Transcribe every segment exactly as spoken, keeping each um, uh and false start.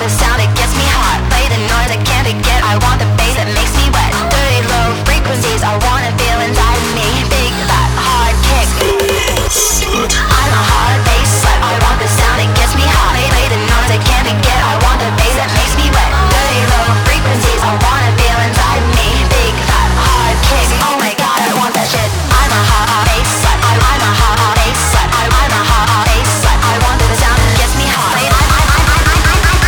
the sound, it gets me hot. Play the noise, I can't forget. I want the bass that makes me wet. Dirty low frequencies, I wanna feel inside of me. Big fat hard kick. I'm a hard bass slut. I want the sound, it gets me hot. Play, play the noise, I can't forget. I want the bass that makes me wet. Dirty low frequencies, I wanna feel inside of me. Big fat hard kick. Oh my god, I want that shit. I'm a hot bass slut. I, I'm a hot bass slut. I, I'm a hot bass slut. I want the sound, it gets me hot. Play, I, I, I, I, I, I, I,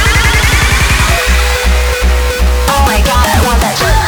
I. Oh my god, I want that shit.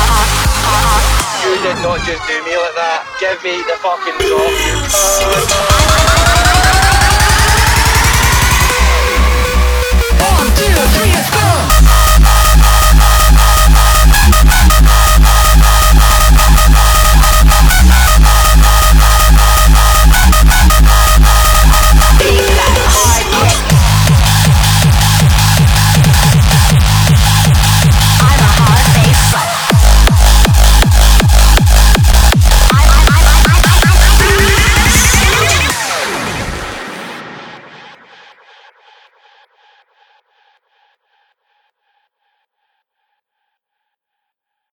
You did not just do me like that. Give me the fucking drop.